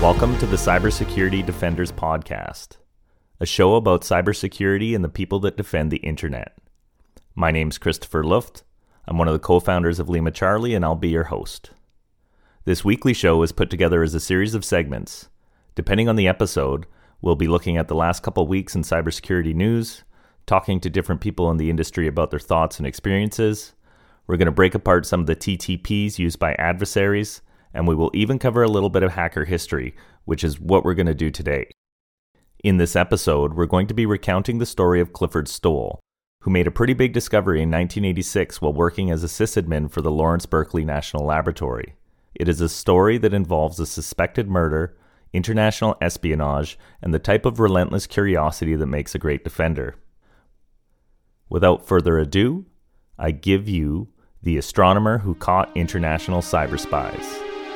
Welcome to the Cybersecurity Defenders Podcast, a show about cybersecurity and the people that defend the internet. My name's Christopher Luft. I'm one of the co-founders of Lima Charlie, and I'll be your host. This weekly show is put together as a series of segments. Depending on the episode, we'll be looking at the last couple weeks in cybersecurity news, talking to different people in the industry about their thoughts and experiences. We're going to break apart some of the TTPs used by adversaries, and we will even cover a little bit of hacker history, which is what we're going to do today. In this episode, we're going to be recounting the story of Clifford Stoll, who made a pretty big discovery in 1986 while working as a sysadmin for the Lawrence Berkeley National Laboratory. It is a story that involves a suspected murder, international espionage, and the type of relentless curiosity that makes a great defender. Without further ado, I give you the astronomer who caught international cyber spies.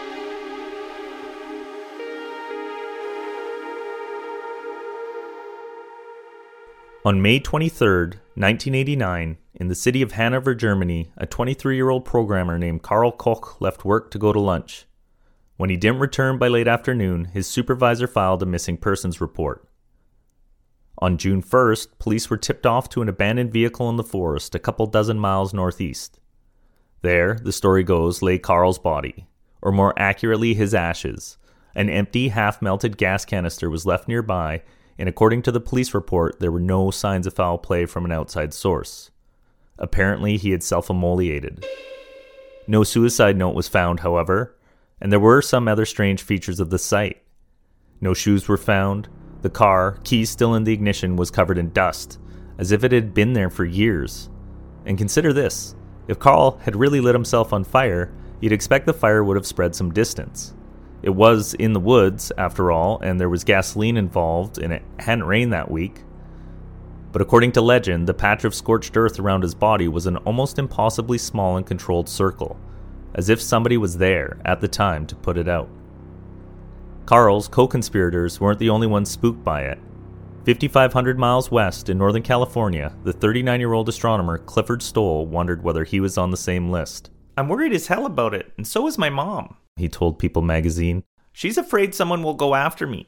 On May 23, 1989, in the city of Hanover, Germany, a 23-year-old programmer named Karl Koch left work to go to lunch. When he didn't return by late afternoon, his supervisor filed a missing persons report. On June 1st, police were tipped off to an abandoned vehicle in the forest a couple dozen miles northeast. There, the story goes, lay Karl's body, or more accurately, his ashes. An empty, half-melted gas canister was left nearby, and according to the police report, there were no signs of foul play from an outside source. Apparently, he had self-immolated. No suicide note was found, however, and there were some other strange features of the site. No shoes were found. The car, keys still in the ignition, was covered in dust, as if it had been there for years. And consider this. If Karl had really lit himself on fire, you'd expect the fire would have spread some distance. It was in the woods, after all, and there was gasoline involved, and it hadn't rained that week. But according to legend, the patch of scorched earth around his body was an almost impossibly small and controlled circle, as if somebody was there at the time to put it out. Karl's co-conspirators weren't the only ones spooked by it. 5,500 miles west in Northern California, the 39-year-old astronomer Clifford Stoll wondered whether he was on the same list. "I'm worried as hell about it, and so is my mom," he told People magazine. "She's afraid someone will go after me."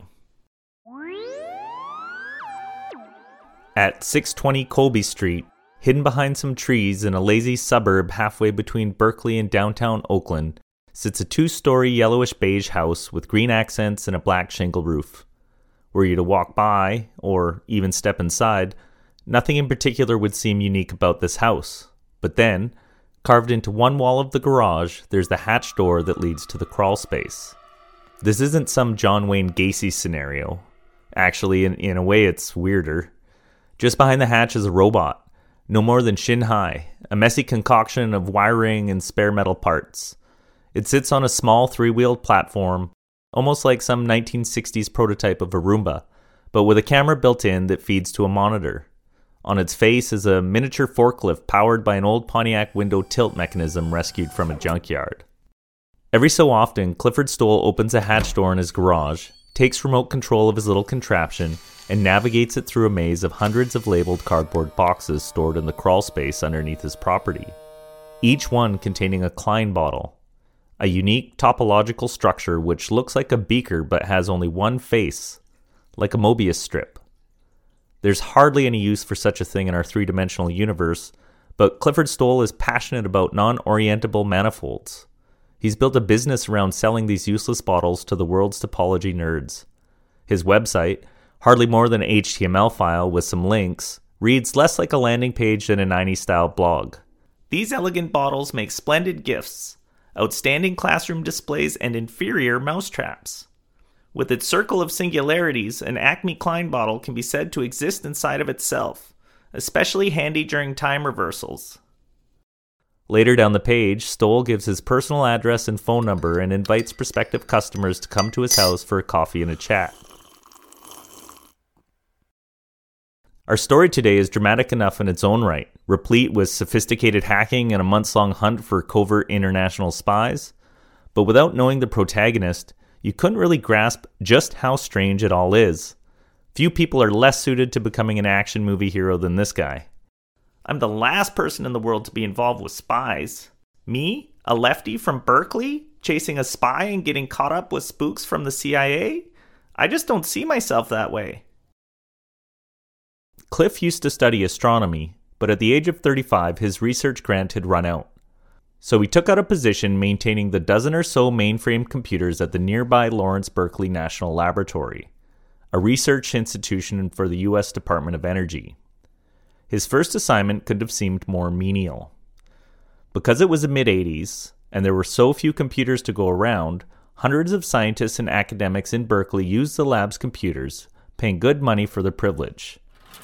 At 620 Colby Street, hidden behind some trees in a lazy suburb halfway between Berkeley and downtown Oakland, sits a two-story yellowish-beige house with green accents and a black shingle roof. Were you to walk by, or even step inside, nothing in particular would seem unique about this house. But then, carved into one wall of the garage, there's the hatch door that leads to the crawl space. This isn't some John Wayne Gacy scenario. Actually, in a way, it's weirder. Just behind the hatch is a robot, no more than shin high, a messy concoction of wiring and spare metal parts. It sits on a small three-wheeled platform, almost like some 1960s prototype of a Roomba, but with a camera built in that feeds to a monitor. On its face is a miniature forklift powered by an old Pontiac window tilt mechanism rescued from a junkyard. Every so often, Clifford Stoll opens a hatch door in his garage, takes remote control of his little contraption, and navigates it through a maze of hundreds of labeled cardboard boxes stored in the crawl space underneath his property, each one containing a Klein bottle, a unique topological structure which looks like a beaker but has only one face, like a Mobius strip. There's hardly any use for such a thing in our three-dimensional universe, but Clifford Stoll is passionate about non-orientable manifolds. He's built a business around selling these useless bottles to the world's topology nerds. His website, hardly more than an HTML file with some links, reads less like a landing page than a 90s-style blog. "These elegant bottles make splendid gifts, outstanding classroom displays, and inferior mousetraps. With its circle of singularities, an Acme Klein bottle can be said to exist inside of itself, especially handy during time reversals." Later down the page, Stoll gives his personal address and phone number and invites prospective customers to come to his house for a coffee and a chat. Our story today is dramatic enough in its own right, replete with sophisticated hacking and a months-long hunt for covert international spies. But without knowing the protagonist, you couldn't really grasp just how strange it all is. Few people are less suited to becoming an action movie hero than this guy. "I'm the last person in the world to be involved with spies. Me? A lefty from Berkeley? chasing a spy and getting caught up with spooks from the CIA? I just don't see myself that way. Cliff used to study astronomy, but at the age of 35, his research grant had run out. So he took out a position maintaining the dozen or so mainframe computers at the nearby Lawrence Berkeley National Laboratory, a research institution for the U.S. Department of Energy. His first assignment couldn't have seemed more menial. Because it was the mid-80s, and there were so few computers to go around, hundreds of scientists and academics in Berkeley used the lab's computers, paying good money for their privilege.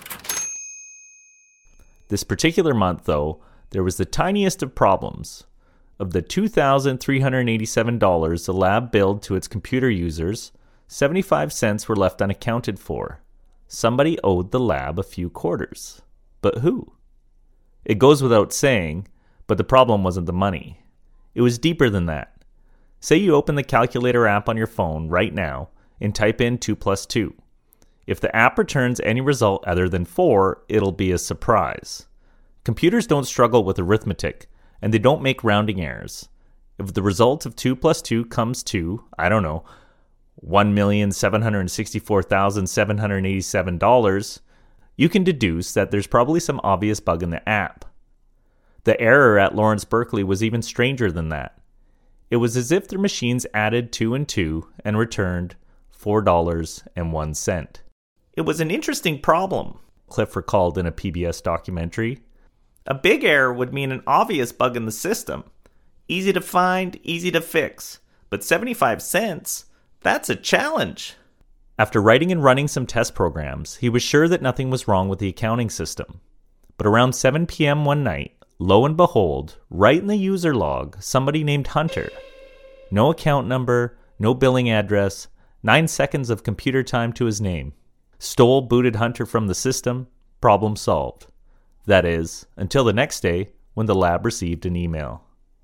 This particular month, though, there was the tiniest of problems. Of the $2,387 the lab billed to its computer users, 75 cents were left unaccounted for. Somebody owed the lab a few quarters. But who? It goes without saying, but the problem wasn't the money. It was deeper than that. Say you open the calculator app on your phone right now and type in 2 plus 2. If the app returns any result other than 4, it'll be a surprise. Computers don't struggle with arithmetic, and they don't make rounding errors. If the result of 2 plus 2 comes to, $1,764,787, you can deduce that there's probably some obvious bug in the app. The error at Lawrence Berkeley was even stranger than that. It was as if their machines added 2 and 2 and returned $4.01. It was an interesting problem, Cliff recalled in a PBS documentary. A big error would mean an obvious bug in the system. Easy to find, easy to fix. But 75 cents? That's a challenge. After writing and running some test programs, he was sure that nothing was wrong with the accounting system. But around 7 p.m. one night, lo and behold, right in the user log, somebody named Hunter. No account number, no billing address, 9 seconds of computer time to his name. Stoll booted Hunter from the system, problem solved. That is, until the next day when the lab received an email.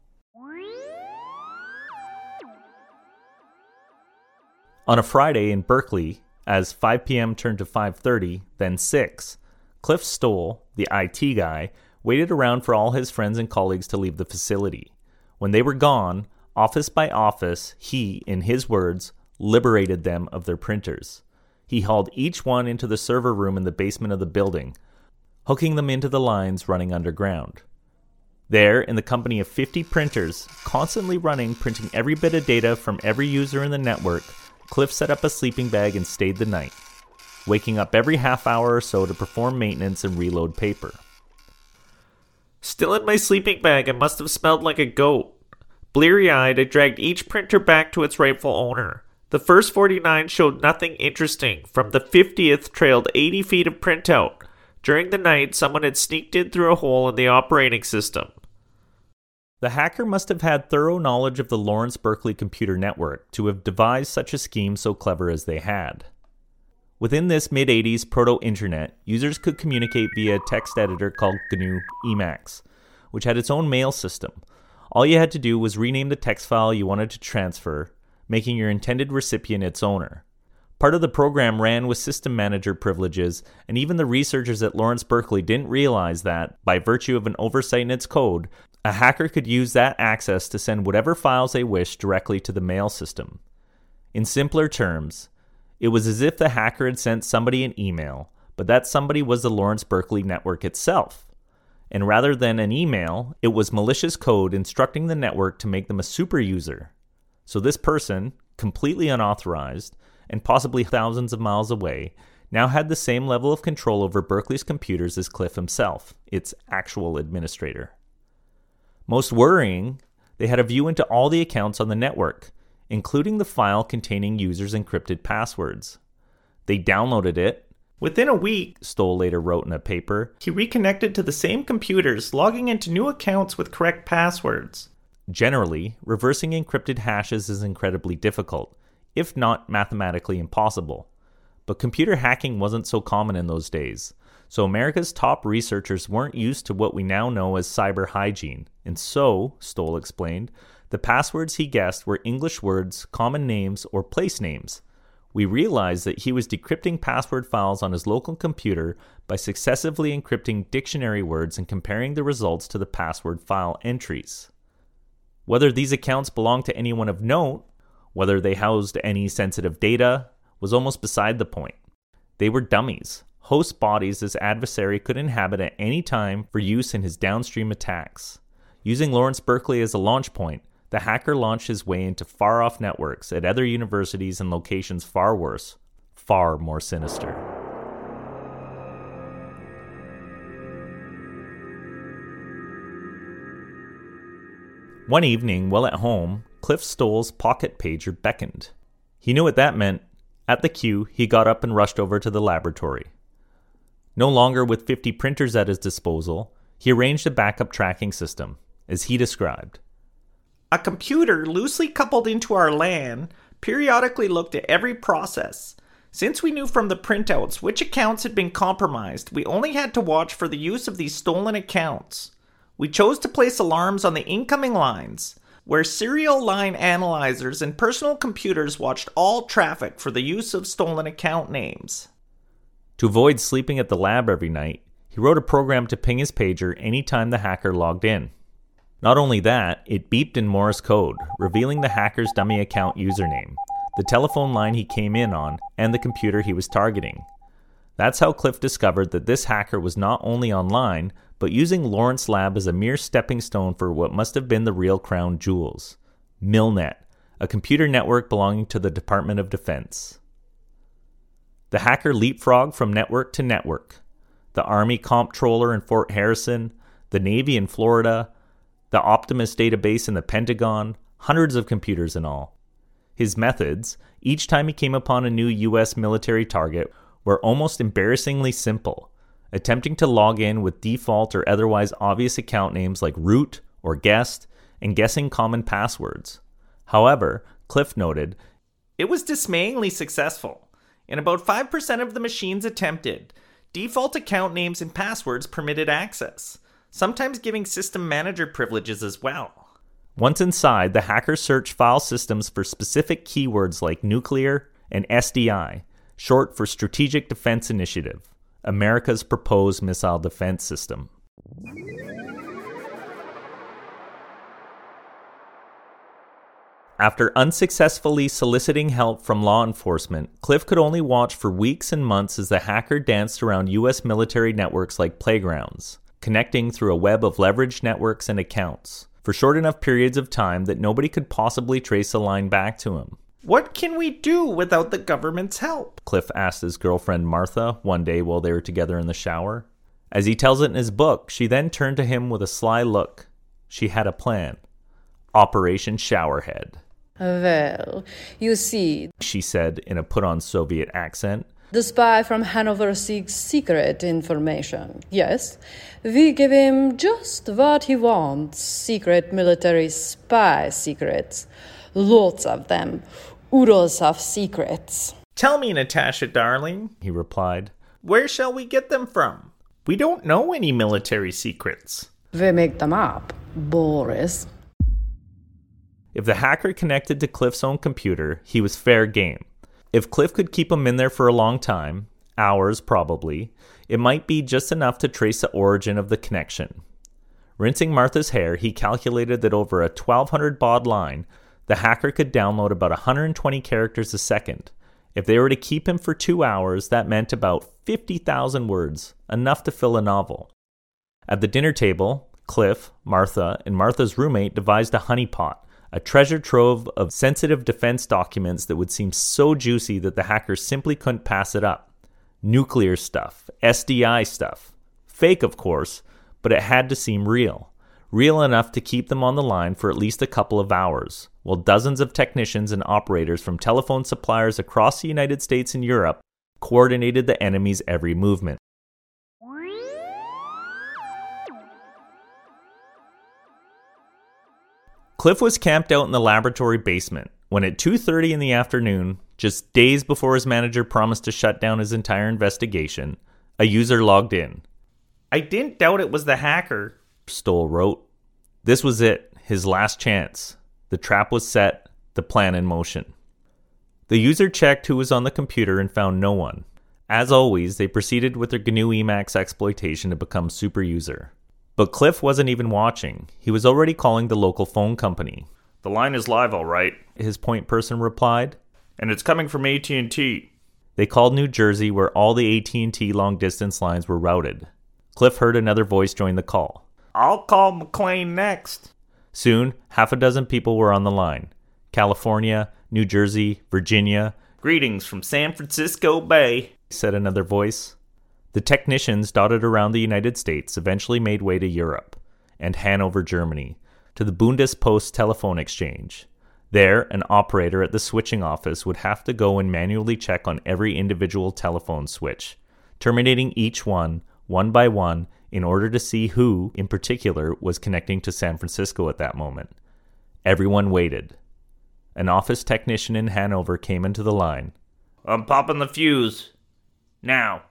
On a Friday in Berkeley, as 5 p.m. turned to 5:30, then 6, Cliff Stoll, the IT guy, waited around for all his friends and colleagues to leave the facility. When they were gone, office by office, he, in his words, liberated them of their printers. He hauled each one into the server room in the basement of the building, hooking them into the lines running underground. There, in the company of 50 printers, constantly running, printing every bit of data from every user in the network, Cliff set up a sleeping bag and stayed the night, waking up every half hour or so to perform maintenance and reload paper. Still in my sleeping bag, it must have smelled like a goat. Bleary-eyed, I dragged each printer back to its rightful owner. The first 49 showed nothing interesting. From the 50th trailed 80 feet of printout. During the night, someone had sneaked in through a hole in the operating system. The hacker must have had thorough knowledge of the Lawrence Berkeley computer network to have devised such a scheme so clever as they had. Within this mid-80s proto-internet, users could communicate via a text editor called GNU Emacs, which had its own mail system. All you had to do was rename the text file you wanted to transfer, making your intended recipient its owner. Part of the program ran with system manager privileges, and even the researchers at Lawrence Berkeley didn't realize that, by virtue of an oversight in its code, a hacker could use that access to send whatever files they wished directly to the mail system. In simpler terms, it was as if the hacker had sent somebody an email, but that somebody was the Lawrence Berkeley network itself. And rather than an email, it was malicious code instructing the network to make them a super user. So this person, completely unauthorized, and possibly thousands of miles away, now had the same level of control over Berkeley's computers as Cliff himself, its actual administrator. Most worrying, they had a view into all the accounts on the network, including the file containing users' encrypted passwords. They downloaded it. Within a week, Stoll later wrote in a paper, he reconnected to the same computers, logging into new accounts with correct passwords. Generally, reversing encrypted hashes is incredibly difficult, if not mathematically impossible. But computer hacking wasn't so common in those days, so America's top researchers weren't used to what we now know as cyber hygiene, and so, Stoll explained, the passwords he guessed were English words, common names, or place names. We realized that he was decrypting password files on his local computer by successively encrypting dictionary words and comparing the results to the password file entries. Whether these accounts belonged to anyone of note, whether they housed any sensitive data, was almost beside the point. They were dummies, host bodies his adversary could inhabit at any time for use in his downstream attacks. Using Lawrence Berkeley as a launch point, the hacker launched his way into far-off networks at other universities and locations far worse, far more sinister. One evening, while at home, Cliff Stoll's pocket pager beckoned. He knew what that meant. At the cue, he got up and rushed over to the laboratory. No longer with 50 printers at his disposal, he arranged a backup tracking system, as he described. A computer loosely coupled into our LAN periodically looked at every process. Since we knew from the printouts which accounts had been compromised, we only had to watch for the use of these stolen accounts. We chose to place alarms on the incoming lines, where serial line analyzers and personal computers watched all traffic for the use of stolen account names. To avoid sleeping at the lab every night, he wrote a program to ping his pager anytime the hacker logged in. Not only that, it beeped in Morse code, revealing the hacker's dummy account username, the telephone line he came in on, and the computer he was targeting. That's how Cliff discovered that this hacker was not only online, but using Lawrence Lab as a mere stepping stone for what must have been the real crown jewels, Milnet, a computer network belonging to the Department of Defense. The hacker leapfrogged from network to network. The Army Comptroller in Fort Harrison, the Navy in Florida, the Optimus database in the Pentagon, hundreds of computers in all. His methods, each time he came upon a new U.S. military target, were almost embarrassingly simple, attempting to log in with default or otherwise obvious account names like root or guest, and guessing common passwords. However, Cliff noted, it was dismayingly successful. In about 5% of the machines attempted, default account names and passwords permitted access, sometimes giving system manager privileges as well. Once inside, the hacker searched file systems for specific keywords like nuclear and SDI, short for Strategic Defense Initiative, America's proposed missile defense system. After unsuccessfully soliciting help from law enforcement, Cliff could only watch for weeks and months as the hacker danced around U.S. military networks like playgrounds, connecting through a web of leveraged networks and accounts, for short enough periods of time that nobody could possibly trace a line back to him. What can we do without the government's help? Cliff asked his girlfriend Martha one day while they were together in the shower. As he tells it in his book, she then turned to him with a sly look. She had a plan. Operation Showerhead. Well, you see, she said in a put-on Soviet accent. The spy from Hanover seeks secret information. Yes, we give him just what he wants. Secret military spy secrets. Lots of them. Oodles of secrets. Tell me, Natasha, darling, he replied. Where shall we get them from? We don't know any military secrets. We make them up, Boris. If the hacker connected to Cliff's own computer, he was fair game. If Cliff could keep him in there for a long time, hours probably, it might be just enough to trace the origin of the connection. Rinsing Martha's hair, he calculated that over a 1200 baud line, the hacker could download about 120 characters a second. If they were to keep him for 2 hours, that meant about 50,000 words, enough to fill a novel. At the dinner table, Cliff, Martha, and Martha's roommate devised a honeypot, a treasure trove of sensitive defense documents that would seem so juicy that the hacker simply couldn't pass it up. Nuclear stuff, SDI stuff. Fake, of course, but it had to seem real. Real enough to keep them on the line for at least a couple of hours, while dozens of technicians and operators from telephone suppliers across the United States and Europe coordinated the enemy's every movement. Cliff was camped out in the laboratory basement when at 2:30 in the afternoon, just days before his manager promised to shut down his entire investigation, a user logged in. I didn't doubt it was the hacker, Stoll wrote. This was it, his last chance. The trap was set, the plan in motion. The user checked who was on the computer and found no one. As always, they proceeded with their GNU Emacs exploitation to become super user. But Cliff wasn't even watching. He was already calling the local phone company. "The line is live, all right," his point person replied. "And it's coming from AT&T. They called New Jersey, where all the AT&T long-distance lines were routed. Cliff heard another voice join the call. "I'll call McLean next." Soon, half a dozen people were on the line. California, New Jersey, Virginia. "Greetings from San Francisco Bay," said another voice. The technicians dotted around the United States eventually made way to Europe and Hanover, Germany, to the Bundespost telephone exchange. There, an operator at the switching office would have to go and manually check on every individual telephone switch, terminating each one by one, in order to see who, in particular, was connecting to San Francisco at that moment. Everyone waited. An office technician in Hanover came into the line. "I'm popping the fuse. Now."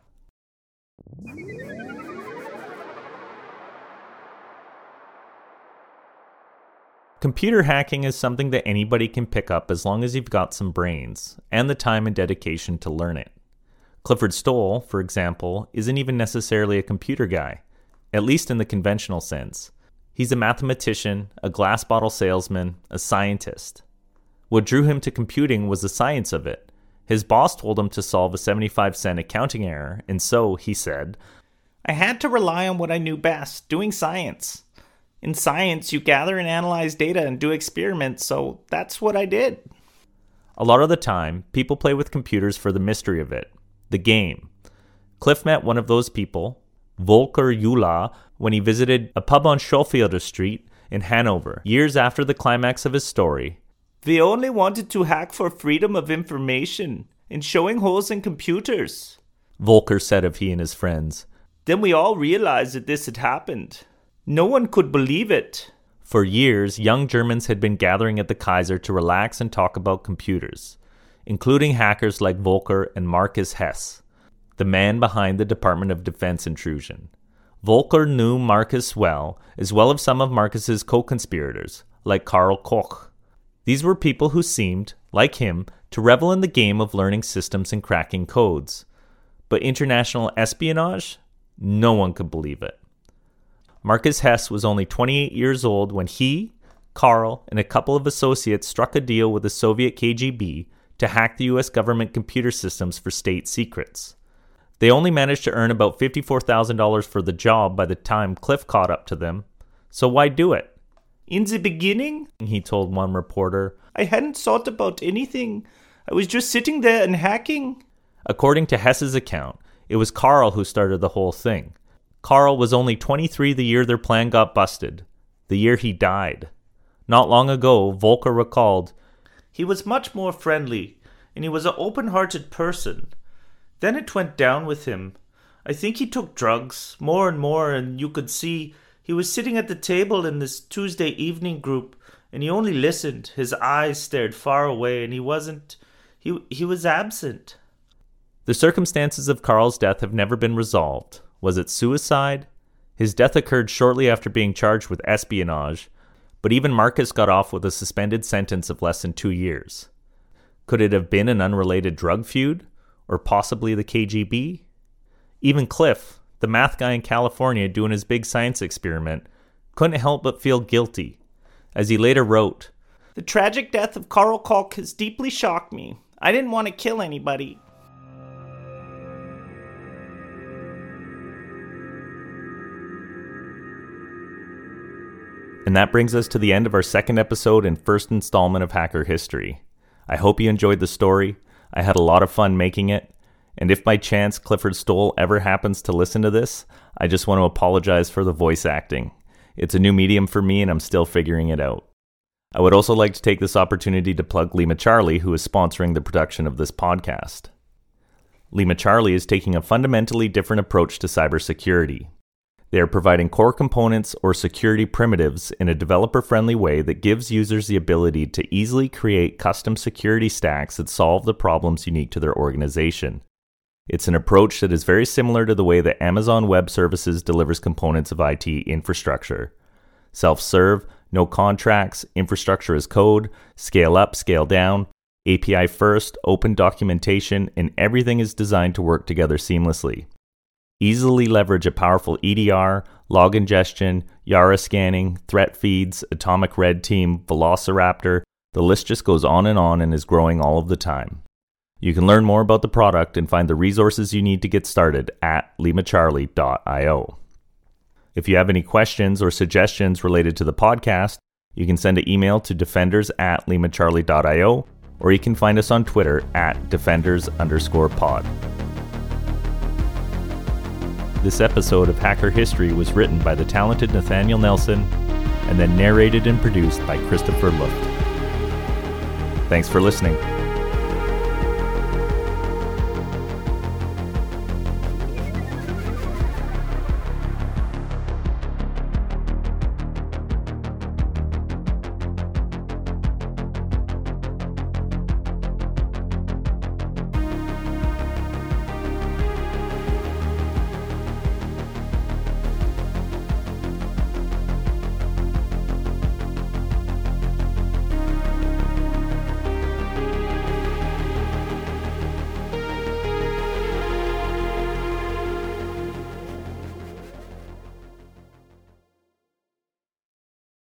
Computer hacking is something that anybody can pick up as long as you've got some brains and the time and dedication to learn it. Clifford Stoll, for example, isn't even necessarily a computer guy, at least in the conventional sense. He's a mathematician, a glass bottle salesman, a scientist. What drew him to computing was the science of it. His boss told him to solve a 75-cent accounting error, and so, he said, "I had to rely on what I knew best, doing science. In science, you gather and analyze data and do experiments, so that's what I did." A lot of the time, people play with computers for the mystery of it, the game. Cliff met one of those people, Volker Eula, when he visited a pub on Schofielder Street in Hanover, years after the climax of his story. "We only wanted to hack for freedom of information and showing holes in computers," Volker said of he and his friends. "Then we all realized that this had happened. No one could believe it." For years, young Germans had been gathering at the Kaiser to relax and talk about computers, including hackers like Volker and Marcus Hess, the man behind the Department of Defense intrusion. Volker knew Marcus well as some of Marcus's co-conspirators, like Karl Koch. These were people who seemed, like him, to revel in the game of learning systems and cracking codes. But international espionage? No one could believe it. Marcus Hess was only 28 years old when he, Karl, and a couple of associates struck a deal with the Soviet KGB to hack the US government computer systems for state secrets. They only managed to earn about $54,000 for the job by the time Cliff caught up to them. So why do it? "In the beginning," he told one reporter, "I hadn't thought about anything. I was just sitting there and hacking." According to Hess's account, it was Karl who started the whole thing. Karl was only 23 the year their plan got busted, the year he died. Not long ago, Volker recalled, "He was much more friendly, and he was an open-hearted person. Then it went down with him. I think he took drugs, more and more, and you could see he was sitting at the table in this Tuesday evening group, and he only listened. His eyes stared far away, and he was absent." The circumstances of Karl's death have never been resolved. Was it suicide? His death occurred shortly after being charged with espionage, but even Marcus got off with a suspended sentence of less than 2 years. Could it have been an unrelated drug feud? Or possibly the KGB? Even Cliff, the math guy in California doing his big science experiment, couldn't help but feel guilty. As he later wrote, "The tragic death of Karl Koch has deeply shocked me. I didn't want to kill anybody." And that brings us to the end of our second episode and first installment of Hacker History. I hope you enjoyed the story. I had a lot of fun making it. And if by chance Clifford Stoll ever happens to listen to this, I just want to apologize for the voice acting. It's a new medium for me and I'm still figuring it out. I would also like to take this opportunity to plug Lima Charlie, who is sponsoring the production of this podcast. Lima Charlie is taking a fundamentally different approach to cybersecurity. They are providing core components or security primitives in a developer-friendly way that gives users the ability to easily create custom security stacks that solve the problems unique to their organization. It's an approach that is very similar to the way that Amazon Web Services delivers components of IT infrastructure. Self-serve, no contracts, infrastructure as code, scale up, scale down, API first, open documentation, and everything is designed to work together seamlessly. easily leverage a powerful EDR, log ingestion, Yara scanning, threat feeds, Atomic Red Team, Velociraptor. The list just goes on and is growing all of the time. You can learn more about the product and find the resources you need to get started at limacharlie.io. If you have any questions or suggestions related to the podcast, you can send an email to defenders@limacharlie.io, or you can find us on Twitter at defenders_pod. This episode of Hacker History was written by the talented Nathaniel Nelson and then narrated and produced by Christopher Luft. Thanks for listening.